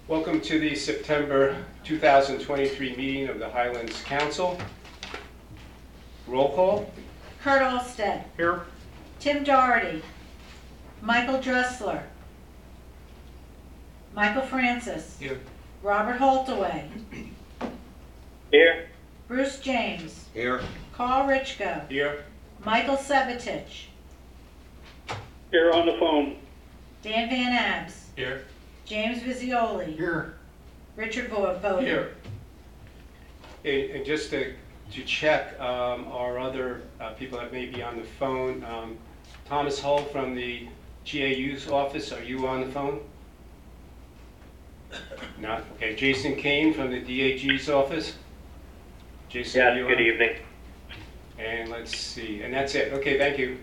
Welcome to the September 2023 meeting of the Highlands Council. Roll call. Kurt Alstead. Here. Tim Doherty. Michael Dressler. Michael Francis. Here. Robert Holtaway. Here. Bruce James. Here. Carl Richko. Here. Michael Sevatich. Here on the phone. Dan Van Abs. Here. James Visioli. Here. Richard Bowden. Here. And just to check our other people that may be on the phone, Thomas Hull from the GAU's office, are you on the phone? Not? Okay. Jason Kane from the DAG's office? Jason, Yes, are you good on? evening. And let's see, and that's it. Okay, thank you.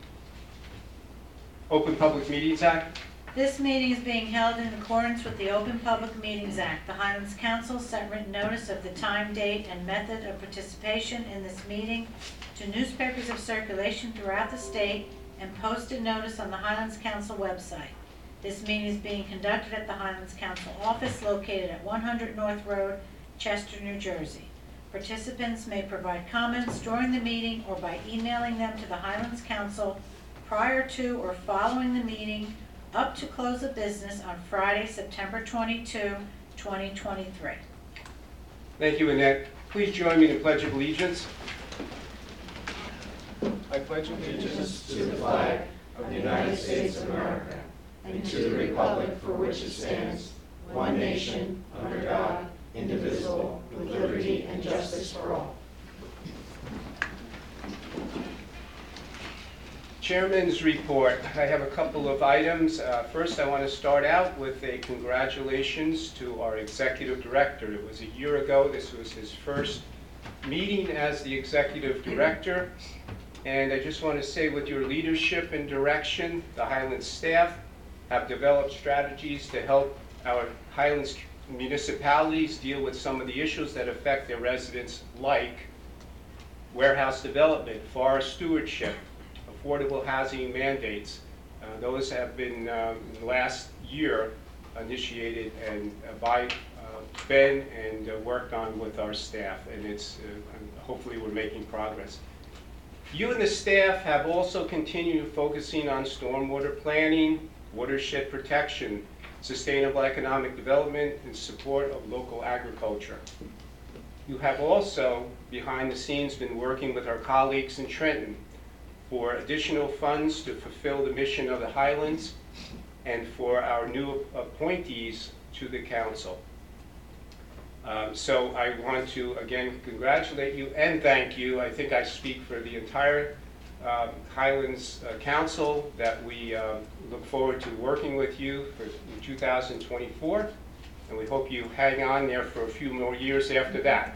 Open Public Meetings Act. This meeting is being held in accordance with the Open Public Meetings Act. The Highlands Council sent written notice of the time, date, and method of participation in this meeting to newspapers of circulation throughout the state and posted notice on the Highlands Council website. This meeting is being conducted at the Highlands Council office located at 100 North Road, Chester, New Jersey. Participants may provide comments during the meeting or by emailing them to the Highlands Council prior to or following the meeting up to close of business on Friday, September 22, 2023. Thank you, Annette. Please join me in the Pledge of Allegiance. I pledge allegiance To the flag of the United States of America and to the republic for which it stands, one nation, under God, indivisible, with liberty and justice for all. Chairman's report. I have a couple of items. First, I want to start out with a congratulations to our executive director. It was a year ago. This was his first meeting as the executive director. And I just want to say, with your leadership and direction, the Highlands staff have developed strategies to help our Highlands municipalities deal with some of the issues that affect their residents, like warehouse development, forest stewardship, affordable housing mandates. Those have been, in the last year, initiated and by Ben and worked on with our staff, and it's hopefully we're making progress. You and the staff have also continued focusing on stormwater planning, watershed protection, sustainable economic development, and support of local agriculture. You have also, behind the scenes, been working with our colleagues in Trenton for additional funds to fulfill the mission of the Highlands and for our new appointees to the council. So I want to again congratulate you and thank you. I think I speak for the entire Highlands Council that we look forward to working with you for 2024, and we hope you hang on there for a few more years after that.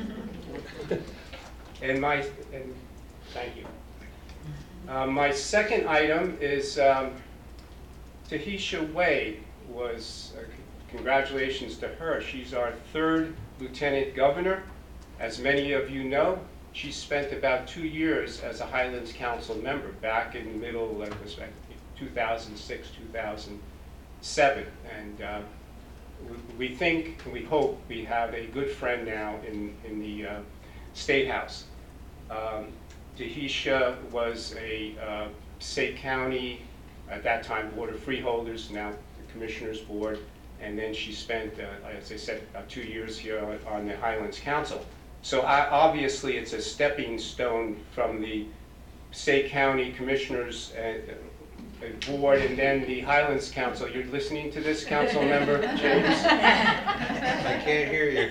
And thank you. My second item is Tahisha Wade. Congratulations to her. She's our third lieutenant governor. As many of you know, she spent about 2 years as a Highlands Council member back in the middle of 2006, 2007. And we think, and we hope, we have a good friend now in the State House. Tahisha was a State County, at that time, Board of Freeholders, now the Commissioners Board. And then she spent, as I said, about 2 years here on the Highlands Council. So obviously it's a stepping stone from the State County Commissioners Board and then the Highlands Council. You're listening to this, council member, James? I can't hear you,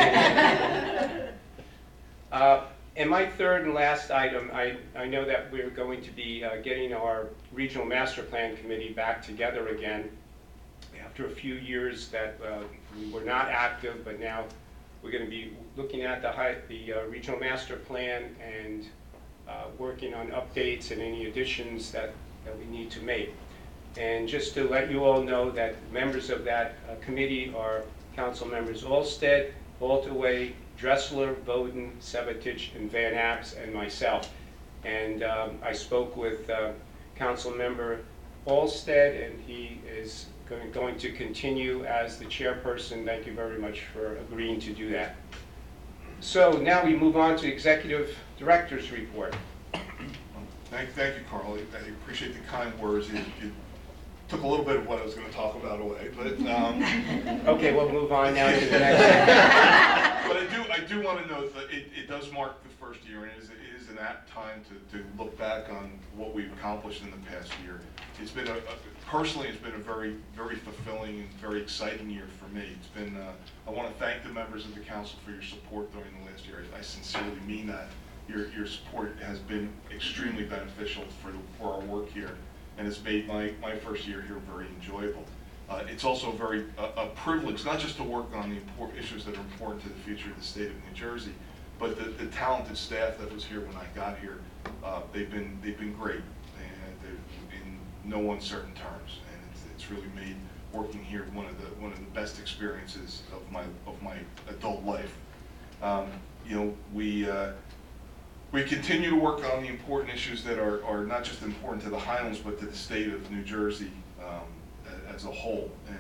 Carl. And my third and last item, I know that we're going to be getting our Regional Master Plan Committee back together again. After a few years that we were not active, but now we're going to be looking at the Regional Master Plan and working on updates and any additions that we need to make. And just to let you all know that members of that committee are Council members Alstead, Holtaway, Dressler, Bowden, Sevatich, and Van Abs, and myself. And I spoke with Council member Alstead, and he is going to continue as the chairperson. Thank you very much for agreeing to do that. So now we move on to Executive Director's Report. Thank you, Carl. I appreciate the kind words. You took a little bit of what I was going to talk about away, but Okay, we'll move on now to the next. but I do want to note that it does mark the first year, and it is an apt time to look back on what we've accomplished in the past year. It's been personally, it's been a very, very fulfilling and very exciting year for me. It's been. I want to thank the members of the council for your support during the last year. I sincerely mean that. Your support has been extremely beneficial for our work here, and it's made my first year here very enjoyable. It's also a privilege, not just to work on the important issues that are important to the future of the state of New Jersey, but the talented staff that was here when I got here. They've been great, and they're in no uncertain terms, and it's really made working here one of the best experiences of my adult life. We continue to work on the important issues that are not just important to the Highlands, but to the state of New Jersey as a whole. And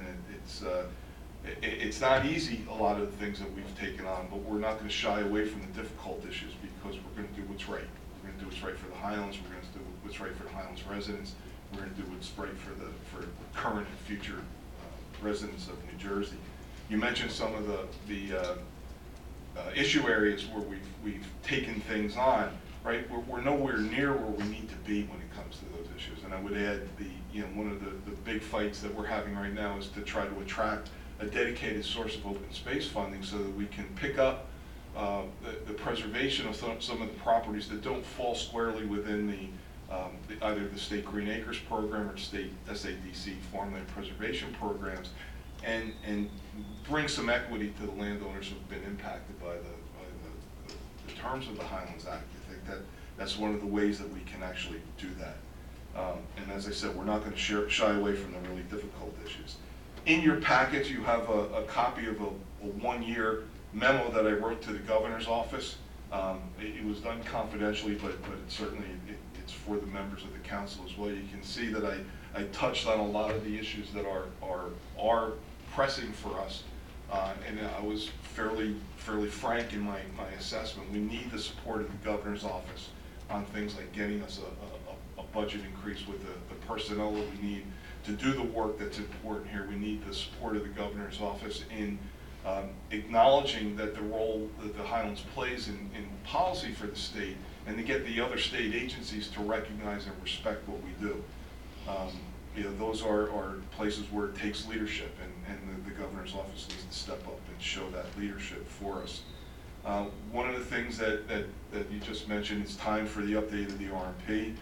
it's not easy, a lot of the things that we've taken on, but we're not going to shy away from the difficult issues because we're going to do what's right. We're going to do what's right for the Highlands. We're going to do what's right for the Highlands residents. We're going to do what's right for current and future residents of New Jersey. You mentioned some of the issue areas where we've taken things on, right? We're nowhere near where we need to be when it comes to those issues. And I would add one of the big fights that we're having right now is to try to attract a dedicated source of open space funding so that we can pick up the preservation of some of the properties that don't fall squarely within either the State Green Acres program or state SADC farmland preservation programs, and bring some equity to the landowners who've been impacted by the terms of the Highlands Act. I think that's one of the ways that we can actually do that. And as I said, we're not going to shy away from the really difficult issues. In your package, you have a copy of a one-year memo that I wrote to the governor's office. It was done confidentially, but certainly it's for the members of the council as well. You can see that I touched on a lot of the issues that are pressing for us, and I was fairly frank in my assessment. We need the support of the governor's office on things like getting us a budget increase with the personnel that we need to do the work that's important here. We need the support of the governor's office in acknowledging that the role that the Highlands plays in policy for the state, and to get the other state agencies to recognize and respect what we do. Those are places where it takes leadership, and the governor's office needs to step up and show that leadership for us. One of the things that you just mentioned, it's time for the update of the RMP.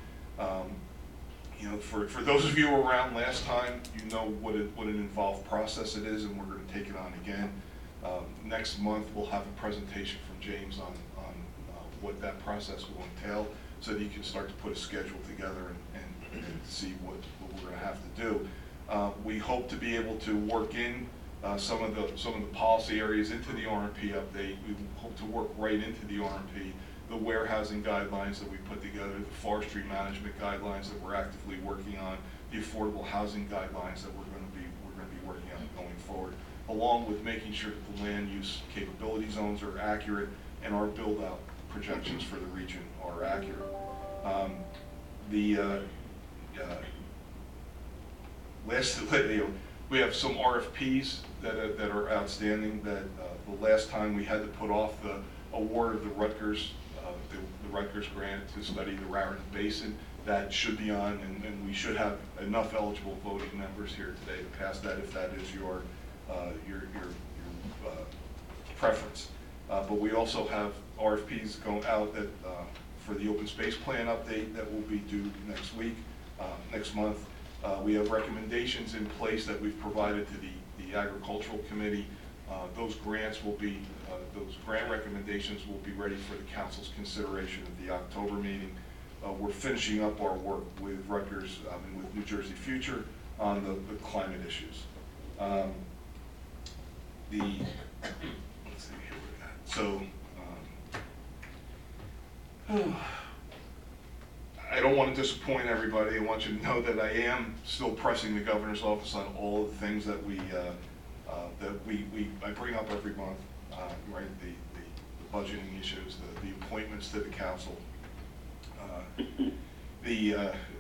For those of you who were around last time, you know what an involved process it is, and we're going to take it on again. Next month, we'll have a presentation from James on what that process will entail, so that you can start to put a schedule together and see what we're going to have to do. We hope to be able to work in some of the policy areas into the RMP update. We hope to work right into the RMP, the warehousing guidelines that we put together, the forestry management guidelines that we're actively working on, the affordable housing guidelines that we're going to be working on going forward, along with making sure that the land use capability zones are accurate and our build-out projections for the region are accurate. We have some RFPs that are outstanding. That the last time we had to put off the award of the Rutgers grant to study the Raritan Basin. That should be on, and we should have enough eligible voting members here today to pass that if that is your preference. But we also have RFPs going out that for the open space plan update that will be due next month. We have recommendations in place that we've provided to the Agricultural Committee. Those grant recommendations will be ready for the council's consideration at the October meeting. We're finishing up our work with Rutgers and with New Jersey Future on the climate issues. Let's see here we got. So I don't want to disappoint everybody. I want you to know that I am still pressing the governor's office on all of the things that I bring up every month, right? The budgeting issues, the appointments to the council, the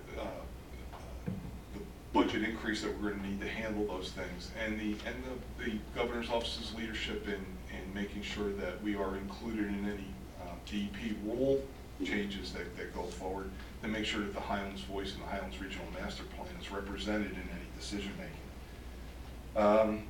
budget increase that we're going to need to handle those things, and the governor's office's leadership in making sure that we are included in any DEP rule changes that go forward, to make sure that the Highlands voice and the Highlands Regional Master Plan is represented in any decision making.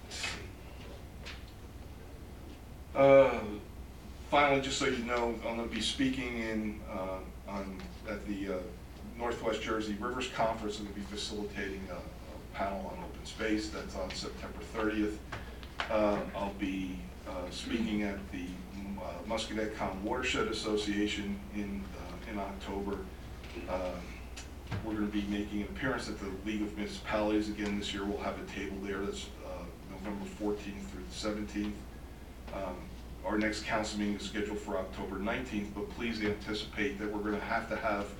Finally, just so you know, I'm going to be speaking at the Northwest Jersey Rivers Conference. I'm going to be facilitating a panel on open space. That's on September 30th. I'll be speaking at the Muscatecon Watershed Association in October. We're going to be making an appearance at the League of Municipalities again this year. We'll have a table there. That's November 14th through the 17th. Our next council meeting is scheduled for October 19th, but please anticipate that we're going to have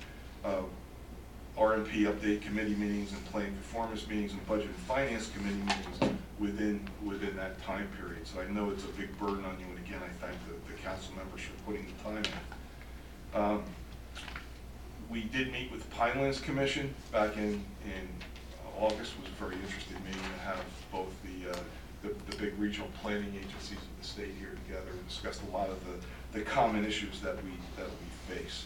RMP update committee meetings and planning performance meetings and budget and finance committee meetings within that time period. So I know it's a big burden on you, and again, I thank the council members for putting the time in. We did meet with the Pinelands Commission back in August. It was a very interesting meeting to have both the big regional planning agencies of the state here together and discussed a lot of the common issues that we face.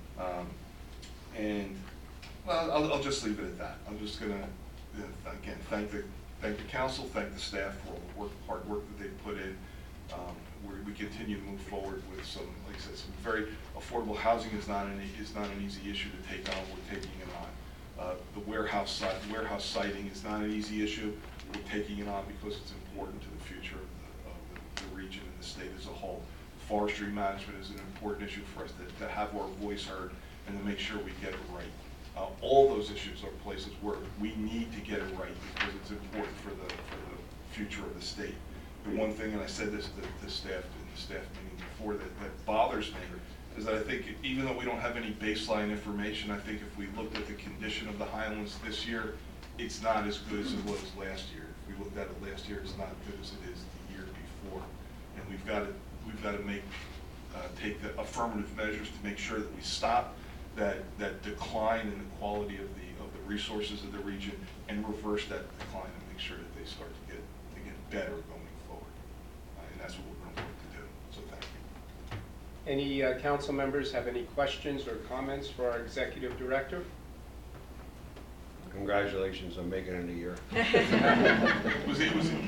And well, I'll just leave it at that. I'm just gonna again thank the council, thank the staff for all the hard work that they've put in. We continue to move forward with some, like I said, some very affordable housing is not an easy issue to take on. We're taking it on. The warehouse siting is not an easy issue. We're taking it on because it's important to the future of the region and the state as a whole. Forestry management is an important issue for us to have our voice heard and to make sure we get it right. All those issues are places where we need to get it right because it's important for the future of the state. The one thing, and I said this to the staff in the staff meeting before, that bothers me is that I think even though we don't have any baseline information, I think if we looked at the condition of the Highlands this year, it's not as good as it was last year. If we looked at it last year, it's not as good as it is the year before. And we've got to take the affirmative measures to make sure that we stop that decline in the quality of the resources of the region and reverse that decline and make sure that they start to get better going forward. And that's what we're going to work to do. So thank you. Any council members have any questions or comments for our executive director? Congratulations on making it a year. It was really was.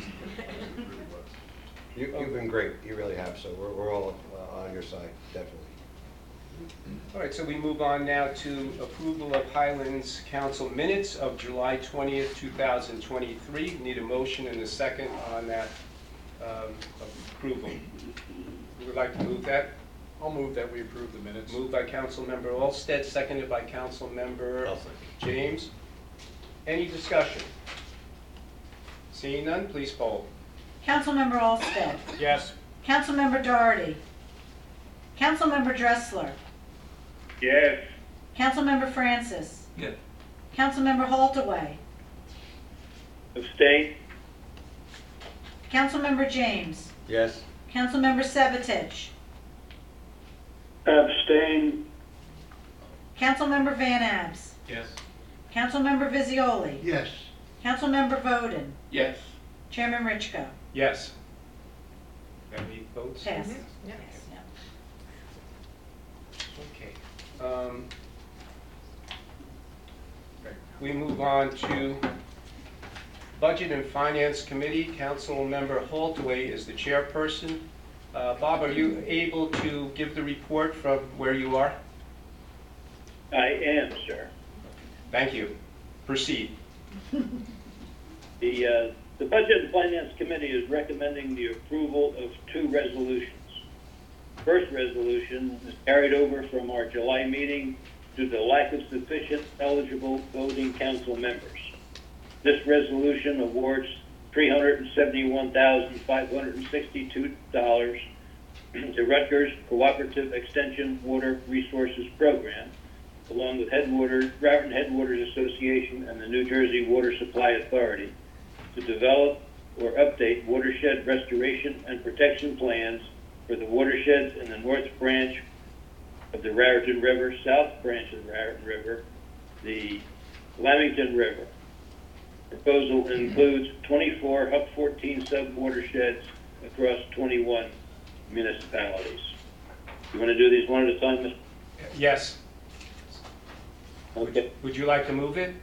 You've been great. You really have. So we're all on your side, definitely. All right, so we move on now to approval of Highlands Council minutes of July 20th, 2023. Need a motion and a second on that approval. Who would like to move that? I'll move that we approve the minutes. Moved by Councilmember Olsted, seconded by Councilmember James. Any discussion? Seeing none, please poll. Councilmember Olsted. Yes. Councilmember Doherty. Councilmember Dressler. Yes. Councilmember Francis. Yes. Councilmember Haltaway. Abstain? Councilmember James. Yes. Councilmember Sabatich. Abstain? Councilmember Van Abs. Yes. Councilmember Visioli. Yes. Councilmember Bowden. Yes. Chairman Richko. Yes. Any votes? Passes. Yes. Okay. We move on to Budget and Finance Committee. Councilmember Haltaway is the chairperson. Bob, are you able to give the report from where you are? I am, sir. Thank you. Proceed. The Budget and Finance Committee is recommending the approval of two resolutions. First resolution is carried over from our July meeting due to the lack of sufficient eligible voting council members. This resolution awards $371,562 to Rutgers Cooperative Extension Water Resources Program along with Raritan Headwaters Association and the New Jersey Water Supply Authority, to develop or update watershed restoration and protection plans for the watersheds in the North Branch of the Raritan River, South Branch of the Raritan River, the Lamington River. Proposal includes 24 HUP 14 sub-watersheds across 21 municipalities. You want to do these one at a time, Mr.? Yes. Okay, Would you like to move it?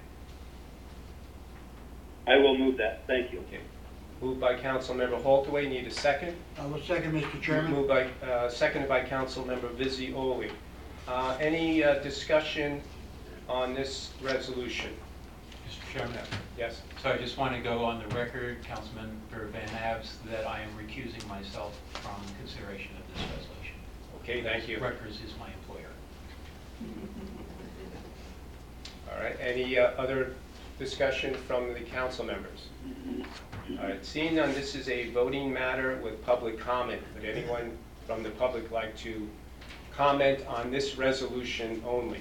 I will move that. Thank you. Okay. Moved by Councilmember Holtaway. Need a second? I will second, Mr. Chairman. Moved by, seconded by Councilmember Vizzioli. Any discussion on this resolution? Mr. Chairman, Yes? so I just want to go on the record, Councilmember Van Abs, that I am recusing myself from consideration of this resolution. Okay, thank you. Rutgers is my employer. All right, any other discussion from the council members? All right, seeing none, this is a voting matter with public comment. Would anyone from the public like to comment on this resolution only?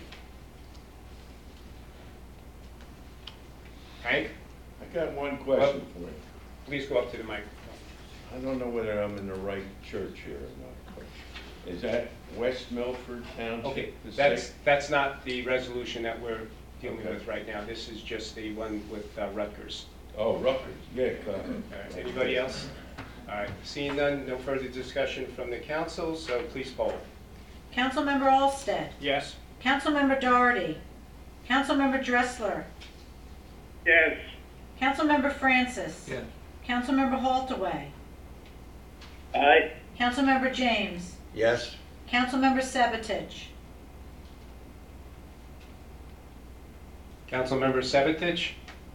Hank, I got one question for you. please go up to the microphone. I don't know whether I'm in the right church here or not. but Is that West Milford Township? Okay, the that's not the resolution that we're dealing Okay. with right now. This is just the one with Rutgers. Oh, Rutgers, yeah, go ahead. All right, anybody else? All right, seeing none, no further discussion from the council, so please poll. Councilmember Olsted. Yes? Councilmember Doherty. Councilmember Dressler. Yes. Councilmember Francis. Yes. Councilmember Holtaway. Aye. Councilmember James. Yes? Councilmember Sabatich. Councilmember Sabatich?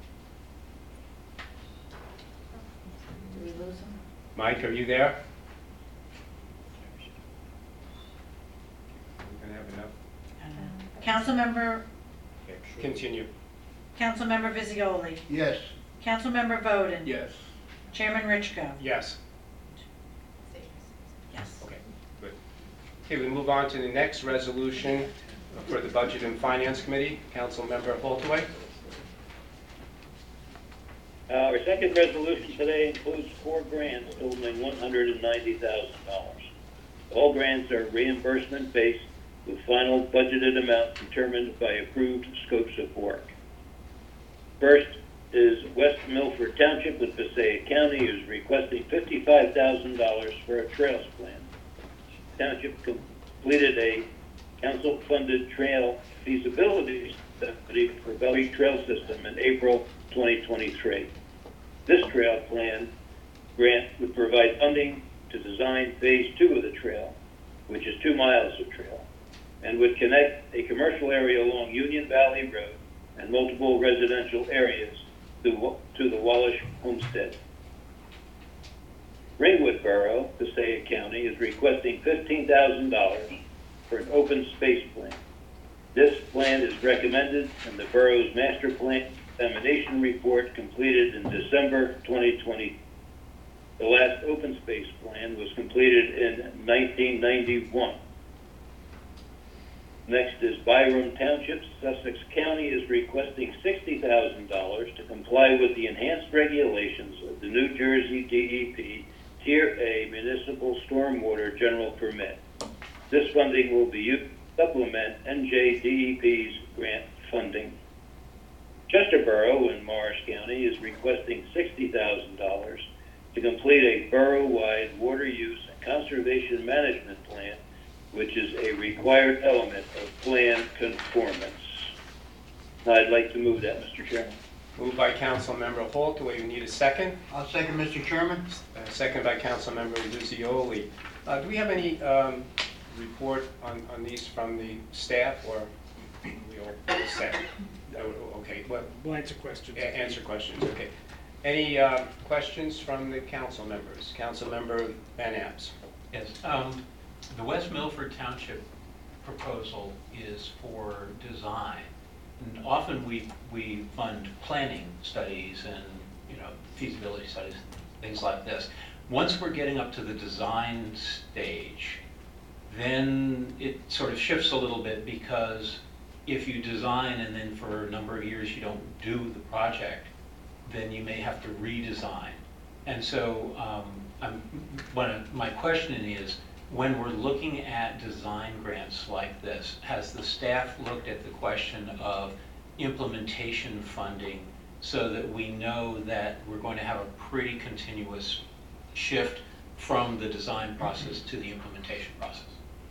Did we lose him? Mike, are you there? We're gonna have enough. Councilmember, Continue. Councilmember Vizzioli. Yes. Councilmember Bowden. Yes. Chairman Richko. Yes. Yes. Okay, good. Okay, we move on to the next resolution for the Budget and Finance Committee. Councilmember Holtaway? Our second resolution today includes 4 grants totaling $190,000. All grants are reimbursement based with final budgeted amount determined by approved scopes of work. First is West Milford Township with Passaic County is requesting $55,000 for a trails plan. Township completed a council-funded trail feasibility study for Bellevue Trail System in April 2023. This trail plan grant would provide funding to design phase 2 of the trail, which is 2 miles of trail, and would connect a commercial area along Union Valley Road and multiple residential areas to the Wallace Homestead. Ringwood Borough, Passaic County, is requesting $15,000 for an open space plan. This plan is recommended in the borough's master plan examination report completed in December 2020. The last open space plan was completed in 1991. Next is Byram Township. Sussex County is requesting $60,000 to comply with the enhanced regulations of the New Jersey DEP Tier A Municipal Stormwater General Permit. This funding will be used to supplement NJDEP's grant funding. Chesterborough in Morris County is requesting $60,000 to complete a borough-wide water use and conservation management plan, which is a required element of plan conformance. I'd like to move that, Mr. Chairman. Moved by Councilmember Holtaway. You need a second? I'll second, Mr. Chairman. Second by Councilmember Vizzioli. Do we have any report on these from the staff, or we all set? Okay, well, We'll answer questions. answer questions, okay. Any questions from the council members? Councilmember Van Abs. Yes, the West Milford Township proposal is for design. And often we fund planning studies and, feasibility studies, things like this. Once we're getting up to the design stage, then it sort of shifts a little bit because if you design and then for a number of years you don't do the project, then you may have to redesign. And so my question is, when we're looking at design grants like this, has the staff looked at the question of implementation funding so that we know that we're going to have a pretty continuous shift from the design process to the implementation process?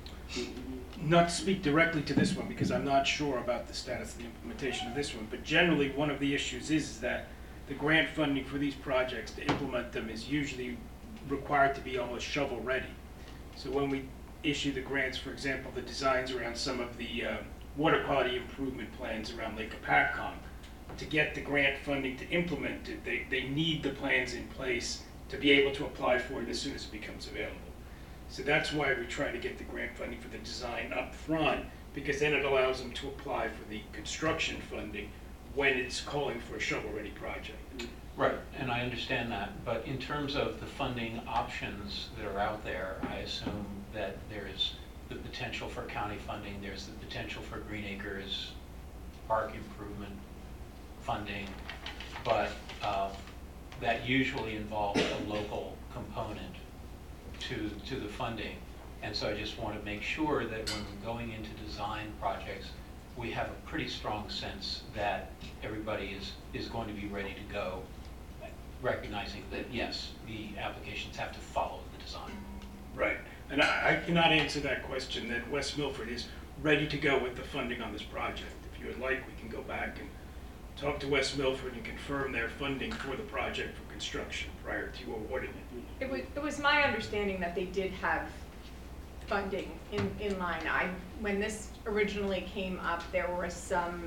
Not to speak directly to this one, because I'm not sure about the status of the implementation of this one, but generally one of the issues is that the grant funding for these projects to implement them is usually required to be almost shovel ready. So when we issue the grants, for example, the designs around some of the water quality improvement plans around Lake Apacon, to get the grant funding to implement it, they need the plans in place to be able to apply for it as soon as it becomes available. So that's why we try to get the grant funding for the design up front, because then it allows them to apply for the construction funding when it's calling for a shovel-ready project. Right, and I understand that, but in terms of the funding options that are out there, I assume that there's the potential for county funding, there's the potential for Green Acres park improvement funding, but that usually involves a local component to the funding. And so I just want to make sure that when we're going into design projects, we have a pretty strong sense that everybody is going to be ready to go, recognizing that, yes, the applications have to follow the design. Right, and I cannot answer that question, that West Milford is ready to go with the funding on this project. If you would like, we can go back and talk to West Milford and confirm their funding for the project for construction prior to awarding it. It was my understanding that they did have funding in line. When this originally came up, there was some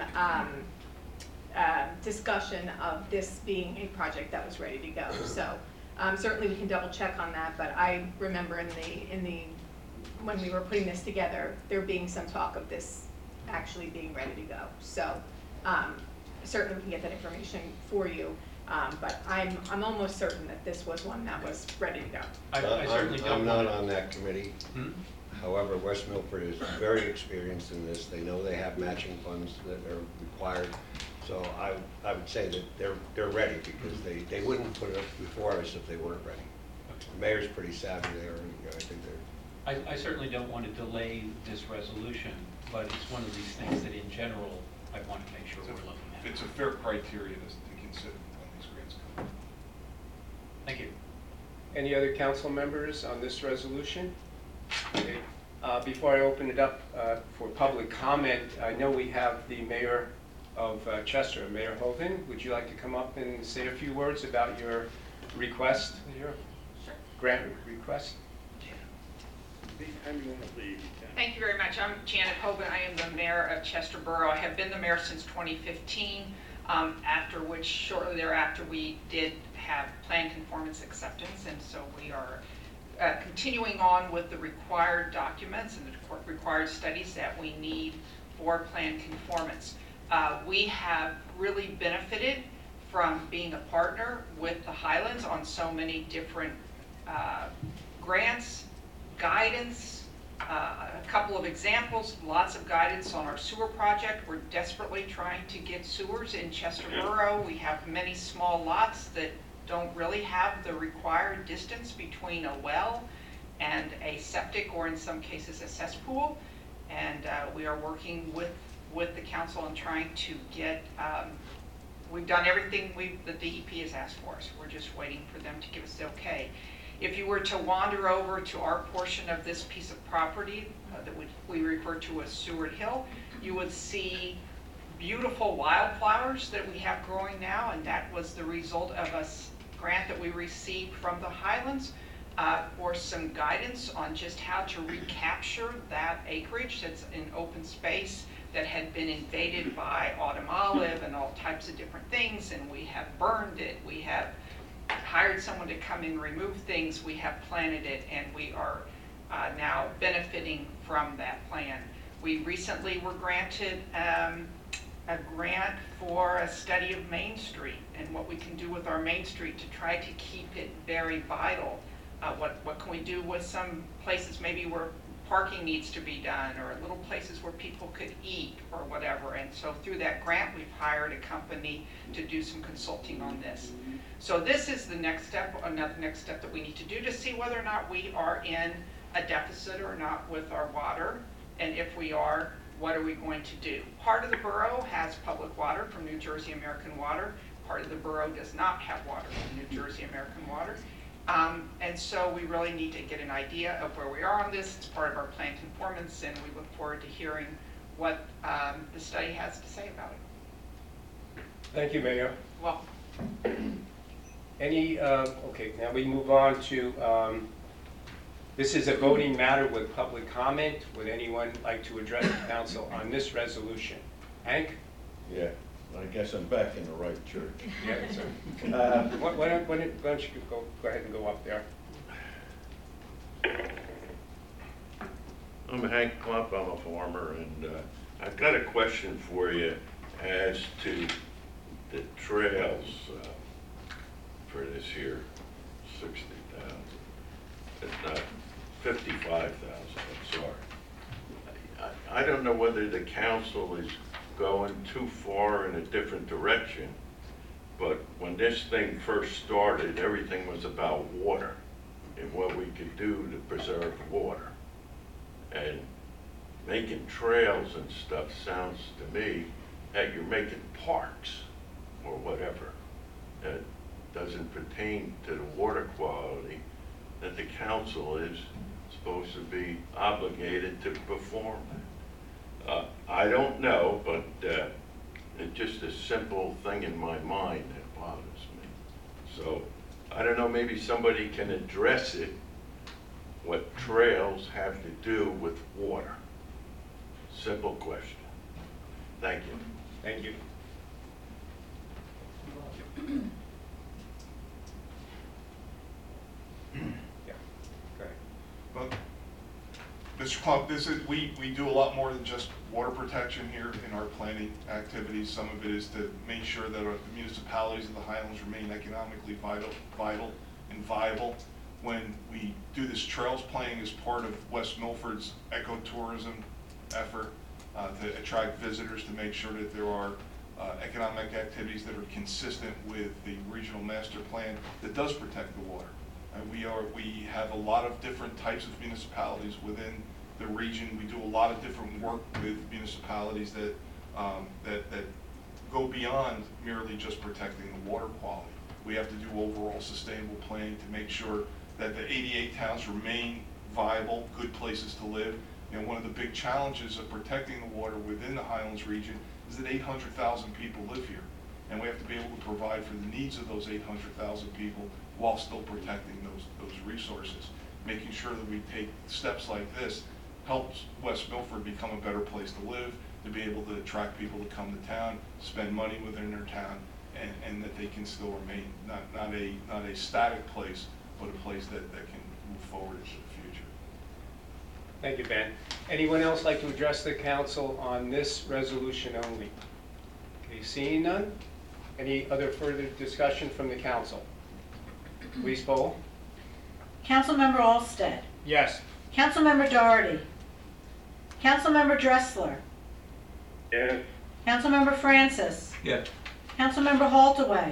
discussion of this being a project that was ready to go. So certainly we can double check on that, but I remember when we were putting this together, there being some talk of this actually being ready to go. So certainly we can get that information for you. But I'm almost certain that this was one that was ready to go. I certainly don't I'm not want to- on that committee. However, West Milford is very experienced in this. They know they have matching funds that are required. So I would say that they're ready, because they wouldn't put it before us if they weren't ready. The mayor's pretty savvy there, and I think they're. I certainly don't want to delay this resolution, but it's one of these things that in general, I want to make sure we're looking at. It's a fair criteria to consider when these grants come. Thank you. Any other council members on this resolution? Okay. Before I open it up for public comment, I know we have the mayor of Chester, Mayor Hoven. Would you like to come up and say a few words about your request, your grant request? Thank you very much. I'm Janet Hoven. I am the mayor of Chester Borough. I have been the mayor since 2015, after which shortly thereafter we did have plan conformance acceptance, and so we are continuing on with the required documents and the required studies that we need for plan conformance. We have really benefited from being a partner with the Highlands on so many different grants, guidance, a couple of examples, lots of guidance on our sewer project. We're desperately trying to get sewers in Chester Borough. We have many small lots that don't really have the required distance between a well and a septic, or in some cases a cesspool. And we are working with the council and trying to get, we've done everything the DEP has asked for us. We're just waiting for them to give us the okay. If you were to wander over to our portion of this piece of property that we refer to as Seward Hill, you would see beautiful wildflowers that we have growing now, and that was the result of a grant that we received from the Highlands for some guidance on just how to recapture that acreage that's in open space that had been invaded by autumn olive and all types of different things, and we have burned it, we have hired someone to come and remove things, we have planted it, and we are now benefiting from that plan. We recently were granted a grant for a study of Main Street and what we can do with our Main Street to try to keep it very vital. What can we do with some places maybe where parking needs to be done, or little places where people could eat or whatever. And so through that grant, we've hired a company to do some consulting on this. So this is the next step, another next step that we need to do to see whether or not we are in a deficit or not with our water. And if we are, what are we going to do? Part of the borough has public water from New Jersey American Water. Part of the borough does not have water from New Jersey American Water. And so we really need to get an idea of where we are on this. It's part of our planned conformance, and we look forward to hearing what the study has to say about it. Thank you, Mayor. Well, Okay, now we move on to, this is a voting matter with public comment. Would anyone like to address the council on this resolution? Hank? Yeah, I guess I'm back in the right church. Yeah, sir. Why don't you go ahead and go up there? I'm Hank Klump, I'm a farmer, and I've got a question for you as to the trails for this year, 60,000. It's not 55,000, I'm sorry. I don't know whether the council is going too far in a different direction, but when this thing first started, everything was about water and what we could do to preserve water. And making trails and stuff sounds to me that you're making parks or whatever that doesn't pertain to the water quality that the council is supposed to be obligated to perform. I don't know, but it's just a simple thing in my mind that bothers me. So I don't know, maybe somebody can address it, what trails have to do with water. Simple question. Thank you. Thank you. Yeah, go ahead. But, Mr. Klump, we do a lot more than just water protection here in our planning activities. Some of it is to make sure that the municipalities of the Highlands remain economically vital and viable. When we do this trails planning as part of West Milford's ecotourism effort to attract visitors, to make sure that there are economic activities that are consistent with the regional master plan that does protect the water. We have a lot of different types of municipalities within the region. We do a lot of different work with municipalities that go beyond merely just protecting the water quality. We have to do overall sustainable planning to make sure that the 88 towns remain viable, good places to live. And one of the big challenges of protecting the water within the Highlands region is that 800,000 people live here. And we have to be able to provide for the needs of those 800,000 people while still protecting those resources. Making sure that we take steps like this helps West Milford become a better place to live, to be able to attract people to come to town, spend money within their town, and that they can still remain not a static place, but a place that can move forward into the future. Thank you, Ben. Anyone else like to address the council on this resolution only? Okay, seeing none? Any other further discussion from the council? Please poll. Councilmember Olsted. Yes. Councilmember Doherty. Councilmember Dressler. Yes. Councilmember Francis. Yes. Councilmember Haltaway.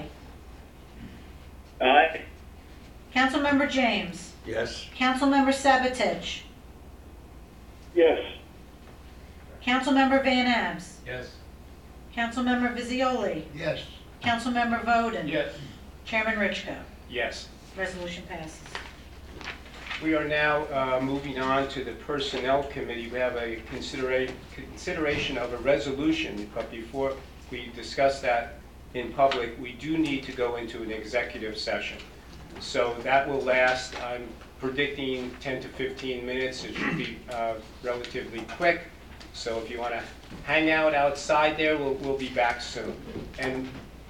Aye. Councilmember James. Yes? Councilmember Sabatich. Yes. Councilmember Van Abs. Yes. Councilmember Visioli. Yes. Councilmember Voden. Yes. Chairman Richko. Yes. Resolution passes. We are now moving on to the Personnel Committee. We have a consideration of a resolution, but before we discuss that in public, we do need to go into an executive session. So that will last, I'm predicting 10 to 15 minutes. It should be relatively quick. So if you want to hang out outside there, we'll be back soon. And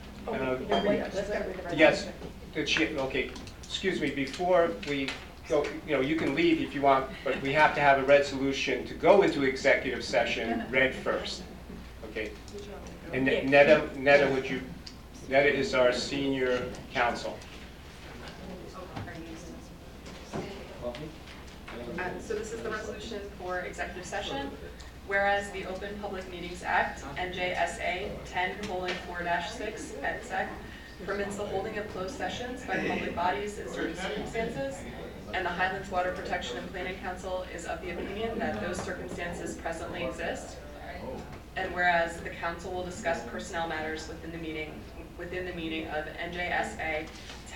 yes, okay, excuse me, before we go, you can leave if you want, but we have to have a resolution to go into executive session read first. Okay. And Netta, Netta is our senior counsel. So this is the resolution for executive session. Whereas the Open Public Meetings Act, NJSA 10:4-6 et sec, permits the holding of closed sessions by public bodies in certain circumstances, and the Highlands Water Protection and Planning Council is of the opinion that those circumstances presently exist. And whereas the council will discuss personnel matters within the meeting of NJSA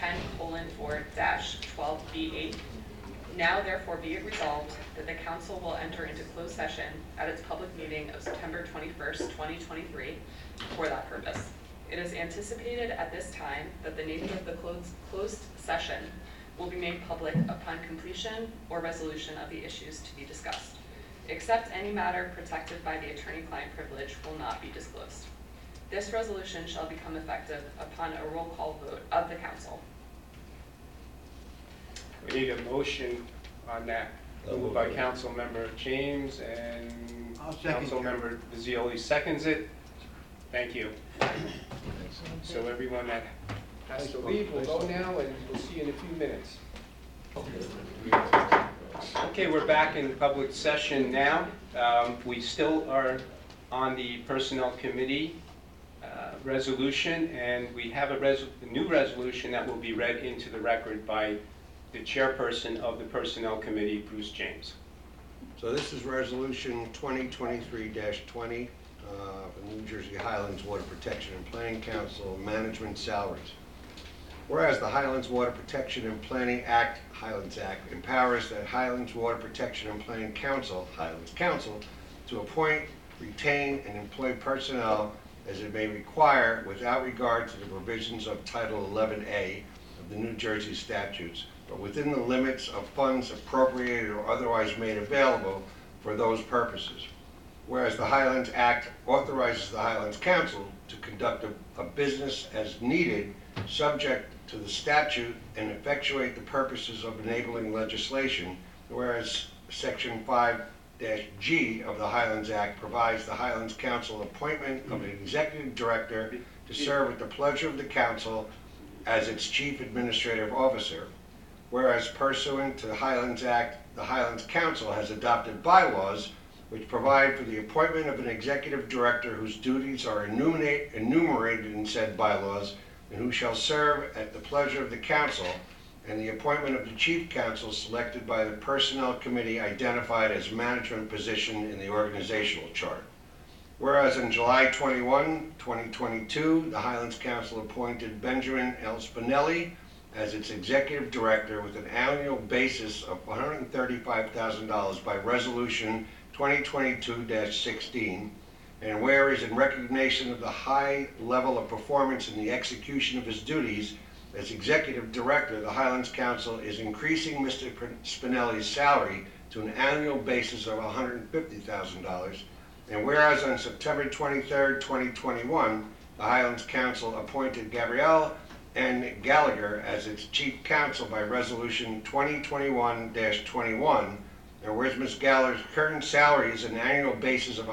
10:4-12B8. Now therefore be it resolved that the council will enter into closed session at its public meeting of September 21st, 2023 for that purpose. It is anticipated at this time that the nature of the closed session will be made public upon completion or resolution of the issues to be discussed, except any matter protected by the attorney-client privilege will not be disclosed. This resolution shall become effective upon a roll call vote of the council. We need a motion on that. Moved by Councilmember James and I'll second. Councilmember Vizzioli seconds it. Thank you. So everyone that has to leave will go now, and we'll see you in a few minutes. Okay, we're back in public session now. We still are on the Personnel Committee resolution, and we have a new resolution that will be read into the record by the chairperson of the Personnel Committee, Bruce James. So this is Resolution 2023-20 for New Jersey Highlands Water Protection and Planning Council Management Salaries. Whereas the Highlands Water Protection and Planning Act, Highlands Act, empowers the Highlands Water Protection and Planning Council, Highlands Council, to appoint, retain, and employ personnel as it may require without regard to the provisions of Title 11A of the New Jersey statutes, but within the limits of funds appropriated or otherwise made available for those purposes. Whereas the Highlands Act authorizes the Highlands Council to conduct a business as needed, subject to the statute, and effectuate the purposes of enabling legislation, whereas Section 5-G of the Highlands Act provides the Highlands Council appointment of an executive director to serve at the pleasure of the council as its chief administrative officer. Whereas pursuant to the Highlands Act, the Highlands Council has adopted bylaws which provide for the appointment of an executive director whose duties are enumerated in said bylaws and who shall serve at the pleasure of the council, and the appointment of the chief counsel selected by the Personnel Committee identified as management position in the organizational chart. Whereas on July 21, 2022, the Highlands Council appointed Benjamin L. Spinelli as its executive director with an annual basis of $135,000 by Resolution 2022-16, and whereas in recognition of the high level of performance in the execution of his duties as executive director, the Highlands Council is increasing Mr. Spinelli's salary to an annual basis of $150,000, and whereas on September 23, 2021, the Highlands Council appointed Gabrielle N. Gallagher as its chief counsel by Resolution 2021-21, and whereas Ms. Gallagher's current salary is an annual basis of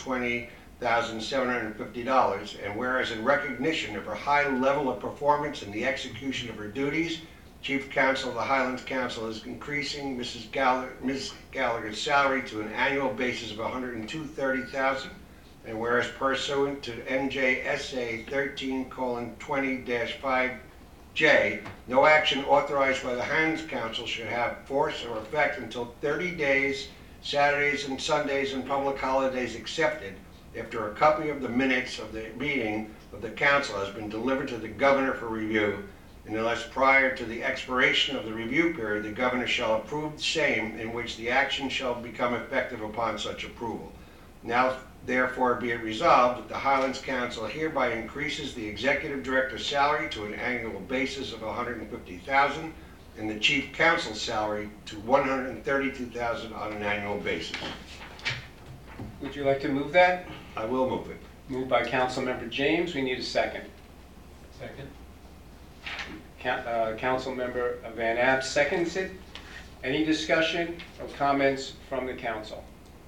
$120,750, and whereas in recognition of her high level of performance in the execution of her duties, Chief Counsel of the Highlands Council is increasing Ms. Gallagher's salary to an annual basis of $130,000. And whereas pursuant to NJSA 13:20-5J, no action authorized by the Highlands Council should have force or effect until 30 days, Saturdays and Sundays and public holidays excepted, after a copy of the minutes of the meeting of the council has been delivered to the governor for review, and unless prior to the expiration of the review period, the governor shall approve the same, in which the action shall become effective upon such approval. Now therefore be it resolved that the Highlands Council hereby increases the executive director's salary to an annual basis of $150,000 and the chief counsel's salary to $132,000 on an annual basis. Would you like to move that? I will move it. Moved by Councilmember James. We need a second. Second? Councilmember Van Abt seconds it. Any discussion or comments from the council?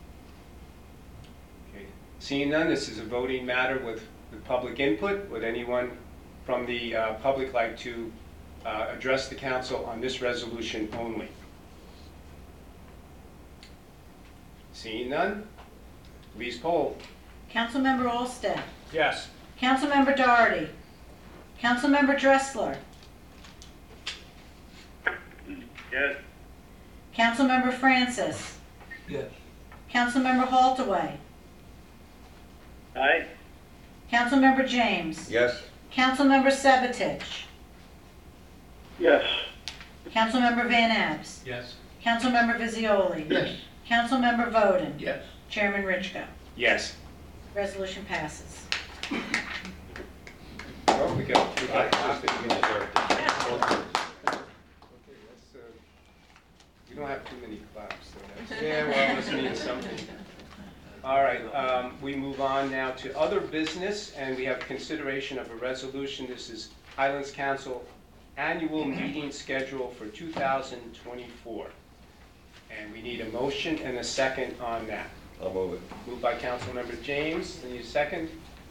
Okay. Seeing none, this is a voting matter with public input. Would anyone from the public like to address the council on this resolution only? Seeing none, please poll. Councilmember Olsted. Yes. Councilmember Doherty. Councilmember Dressler. Yes. Councilmember Francis. Yes. Councilmember Haltaway. Aye. Councilmember James. Yes? Councilmember Sabatich. Yes. Councilmember Van Abs. Yes. Councilmember Visioli. Yes. Councilmember Voden. Yes. Chairman Richko. Yes. Resolution passes. Well, we got I just think we deserve this. Okay, we don't have too many claps, so that's, yeah, well, this means something. All right, we move on now to other business, and we have consideration of a resolution. This is Highlands Council Annual Meeting Schedule for 2024. And we need a motion and a second on that. I'll move it. Moved by Councilmember James, need a second?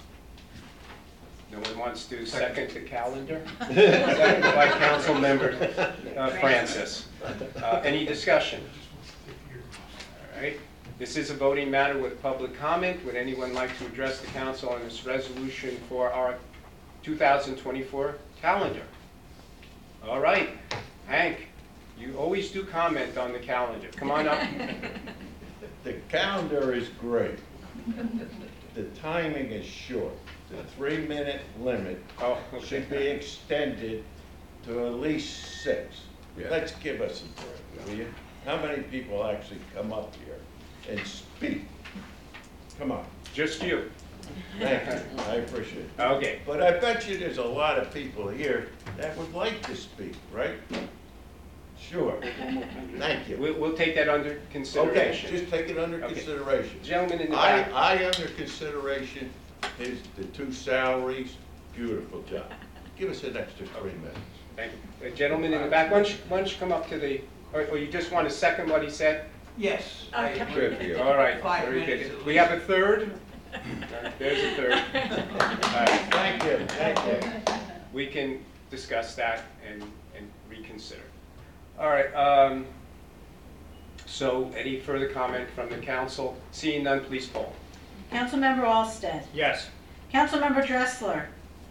No one wants to second the calendar? Seconded by Councilmember Francis. Any discussion? All right. This is a voting matter with public comment. Would anyone like to address the council on this resolution for our 2024 calendar? All right. Hank, you always do comment on the calendar. Come on up. The calendar is great. The timing is short. The 3-minute limit should be extended to at least 6. Yeah. Let's give us a break, will you? How many people actually come up here and speak? Come on. Just you. Thank you. I appreciate it. Okay. But I bet you there's a lot of people here that would like to speak, right? Sure. Thank you. We'll take that under Okay, consideration. just take it under Okay. consideration. Gentlemen in the back. I under consideration is the 2 salaries. Beautiful job. Give us an extra 3 minutes. Thank you. The gentleman in the back, why don't you come up to the, or you just want to second what he said? Yes. Good for you. All right, 5 very minutes good. at We have a third? There's a third. All right. Thank you, thank you. We can discuss that and reconsider. All right, so any further comment from the council? Seeing none, please poll. Councilmember Olsted. Yes. Councilmember Dressler.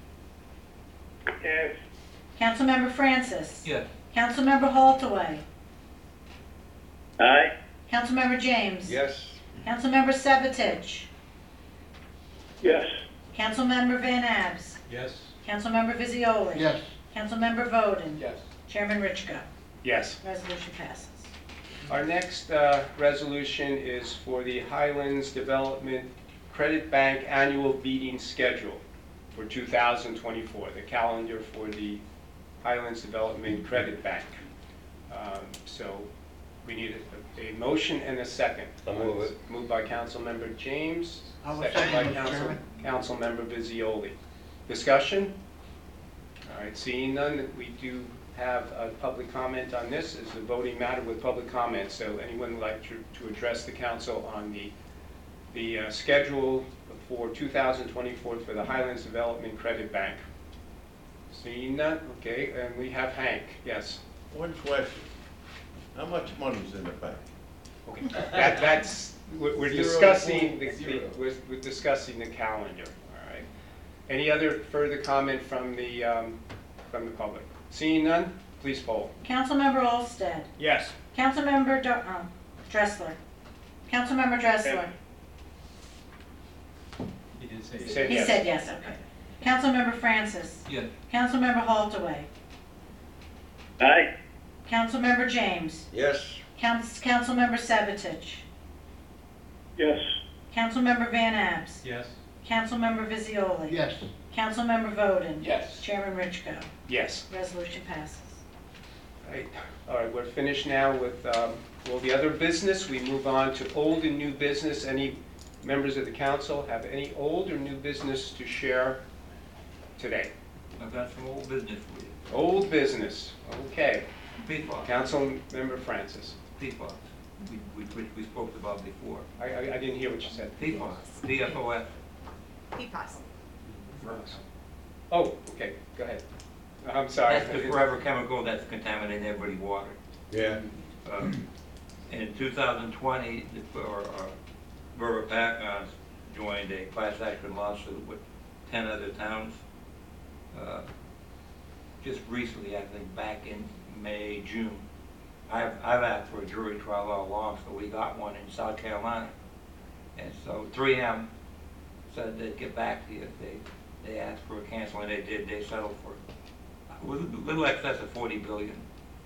Yes. Councilmember Francis. Yes. Councilmember Haltaway. Aye. Councilmember James. Yes? Councilmember Sabatich. Yes. Councilmember Van Abs. Yes. Councilmember Visioli. Yes. Councilmember Voden. Yes. Chairman Richko. Yes. Resolution passes. Our next resolution is for the Highlands Development Credit Bank Annual Meeting Schedule for 2024, the calendar for the Highlands Development Credit Bank. So we need a motion and a second. I'll move it. Moved by Councilmember James, I will seconded by second, Mr. Chairman. Councilmember Visioli. Discussion? All right, seeing none, we do have a public comment on this. It's a voting matter with public comment, so anyone would like to address the council on the schedule for 2024 for the Highlands Development Credit Bank? Seeing none, okay, and we have Hank, yes. One question. How much money's in the bank? Okay, we're Zero, discussing, zero. we're discussing the calendar, all right? Any other further comment from the public? Seeing none, please poll. Councilmember Olsted. Yes. Councilmember Dressler. Councilmember Dressler. He did say He yes. said He yes. said yes, okay. Councilmember Francis. Yes. Councilmember Haltaway. Aye. Councilmember James. Yes? Councilmember Sabatich. Yes. Councilmember Van Abs. Yes. Councilmember Visioli. Yes. Councilmember Voden. Yes. Chairman Richko. Yes. Resolution passes. All right, we're finished now with all the other business. We move on to old and new business. Any members of the council have any old or new business to share today? I've got some old business for you. Old business, okay. PFAS. Councilmember Francis. PFAS, which we spoke about before. I didn't hear what you said. PFAS, PFOS. PFAS. Oh, okay, go ahead. I'm sorry. That's the forever chemical that's contaminating everybody's water. Yeah. In 2020, Borough Packard joined a class action lawsuit with 10 other towns. Just recently, I think back in May, June, I've asked for a jury trial all along, so we got one in South Carolina. And so 3M said they'd get back to you if they asked for a cancel, and they did. They settled for a little excess of $40 billion.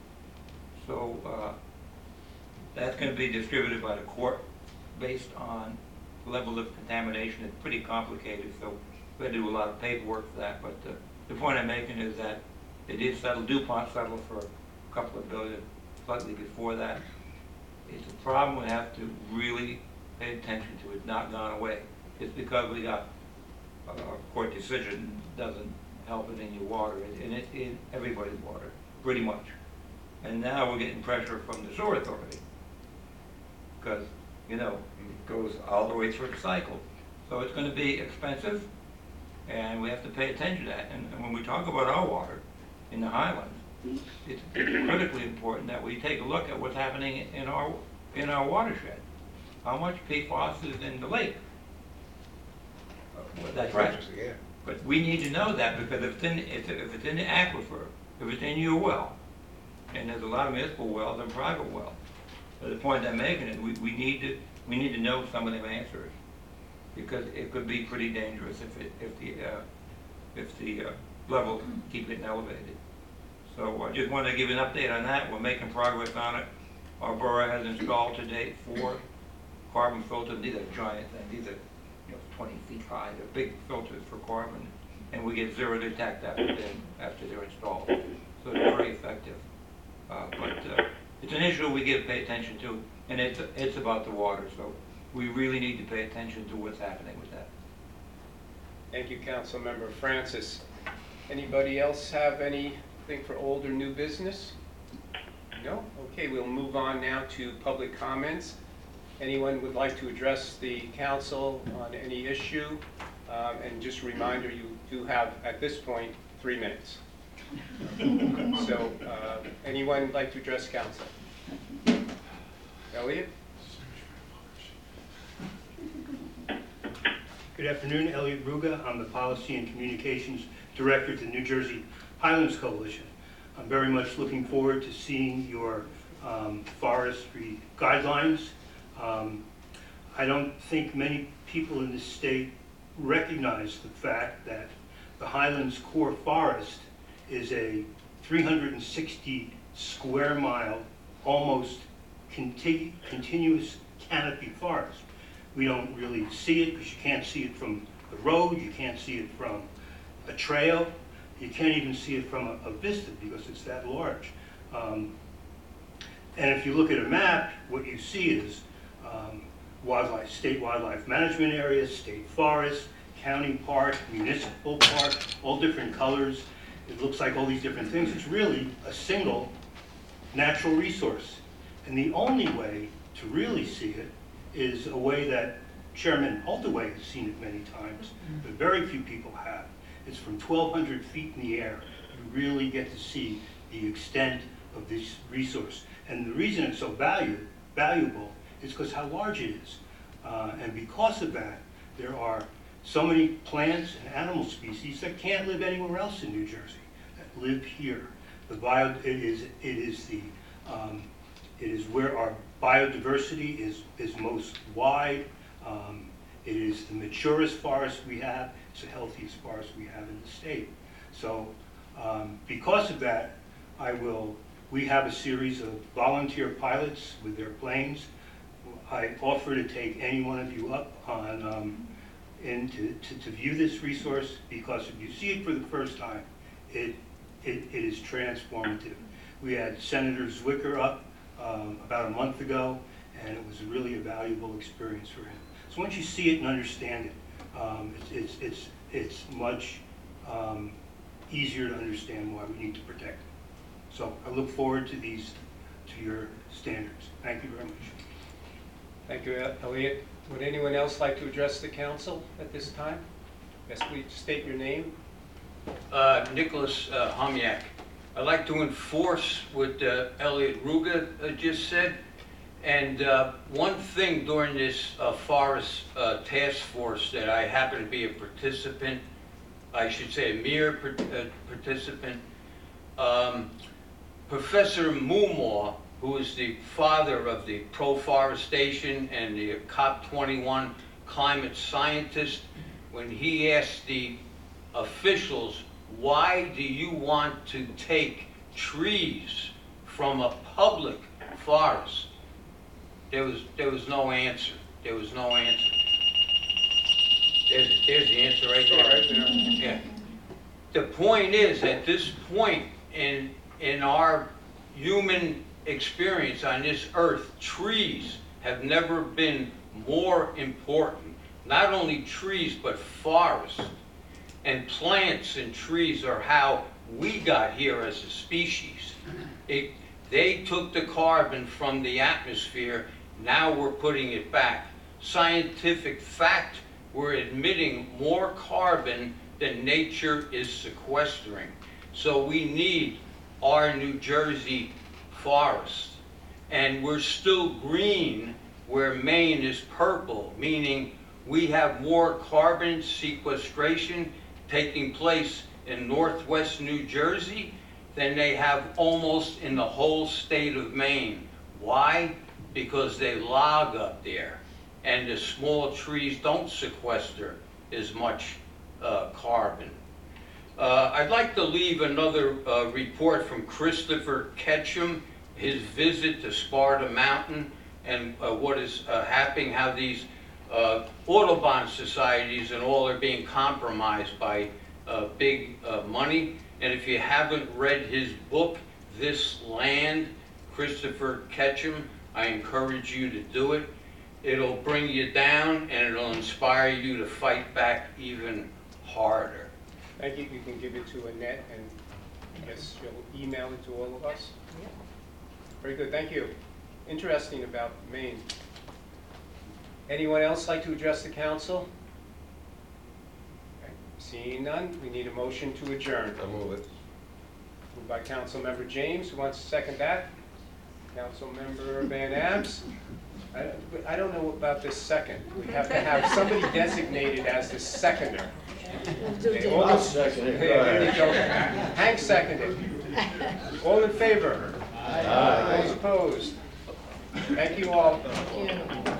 So that's going to be distributed by the court based on level of contamination. It's pretty complicated, so we had to do a lot of paperwork for that. But the point I'm making is that they did settle. DuPont settled for a couple of billion slightly before that. It's a problem we have to really pay attention to. It's not gone away. It's because we got a court decision doesn't help it in your water, and it's in everybody's water, pretty much. And now we're getting pressure from the sewer authority because, you know, it goes all the way through the cycle. So it's going to be expensive, and we have to pay attention to that. And when we talk about our water in the Highlands, it's critically important that we take a look at what's happening in our watershed. How much PFAS is in the lake? That's right. Yeah. But we need to know that, because if it's in the aquifer, if it's in your well, and there's a lot of municipal wells and private wells. But the point I'm making is we need to know some of the answers, because it could be pretty dangerous if the level keeps getting elevated. So I just wanted to give you an update on that. We're making progress on it. Our borough has installed to date 4 carbon filters. These are giant things. These are 20 feet high. They're big filters for carbon, and we get zero detect after they're installed. So it's very effective. But it's an issue we give pay attention to, and it's about the water. So we really need to pay attention to what's happening with that. Thank you, Councilmember Francis. Anybody else have anything for old or new business? No? Okay, we'll move on now to public comments. Anyone would like to address the council on any issue? And just a reminder, you do have, at this point, 3 minutes. So, anyone like to address council? Elliot? Good afternoon, Elliot Ruga. I'm the Policy and Communications Director to the New Jersey Highlands Coalition. I'm very much looking forward to seeing your forestry guidelines. I don't think many people in this state recognize the fact that the Highlands Core Forest is a 360 square mile, almost continuous canopy forest. We don't really see it because you can't see it from the road, you can't see it from a trail, you can't even see it from a vista because it's that large. And if you look at a map, what you see is state wildlife management areas, state forests, county park, municipal park, all different colors. It looks like all these different things. It's really a single natural resource. And the only way to really see it is a way that Chairman Hultaway has seen it many times, but very few people have. It's from 1,200 feet in the air. You really get to see the extent of this resource. And the reason it's so valuable is because how large it is. And because of that, there are so many plants and animal species that can't live anywhere else in New Jersey, that live here. It is where our biodiversity is most wide. It is the maturest forest we have. It's the healthiest forest we have in the state. So because of that, we have a series of volunteer pilots with their planes. I offer to take any one of you up on to view this resource, because if you see it for the first time, it is transformative. We had Senator Zwicker up about a month ago, and it was really a valuable experience for him. So once you see it and understand it, it's much easier to understand why we need to protect it. So I look forward to your standards. Thank you very much. Thank you, Elliot. Would anyone else like to address the council at this time? Yes, please state your name. Nicholas Homyak. I'd like to enforce what Elliot Ruga just said, And one thing during this forest task force that I happen to be a participant, I should say a mere participant, Professor Mumaw, who is the father of the pro-forestation and the COP21 climate scientist, when he asked the officials, why do you want to take trees from a public forest? There was no answer. There was no answer. There's the answer right there. Right there. Yeah. The point is, at this point in our human experience on this earth, trees have never been more important. Not only trees, but forests. And plants and trees are how we got here as a species. They took the carbon from the atmosphere, now we're putting it back. Scientific fact, we're emitting more carbon than nature is sequestering. So we need our New Jersey forest. And we're still green where Maine is purple, meaning we have more carbon sequestration taking place in northwest New Jersey than they have almost in the whole state of Maine. Why? Because they log up there, and the small trees don't sequester as much carbon. I'd like to leave another report from Christopher Ketchum, his visit to Sparta Mountain, and what is happening, how these Audubon societies and all are being compromised by big money. And if you haven't read his book, This Land, Christopher Ketchum, I encourage you to do it. It'll bring you down and it'll inspire you to fight back even harder. Thank you. You can give it to Annette, and I guess you'll email it to all of us. Very good. Thank you. Interesting about Maine. Anyone else like to address the council? Okay. Seeing none, we need a motion to adjourn. I'll move it. Moved by Councilmember James. Who wants to second that? Councilmember Van Abs. I don't know about this second. We have to have somebody designated as the seconder. Okay, I'll second it. Go There you ahead. go. Hank seconded. All in favor? Aye. Those opposed? Thank you all. Thank you.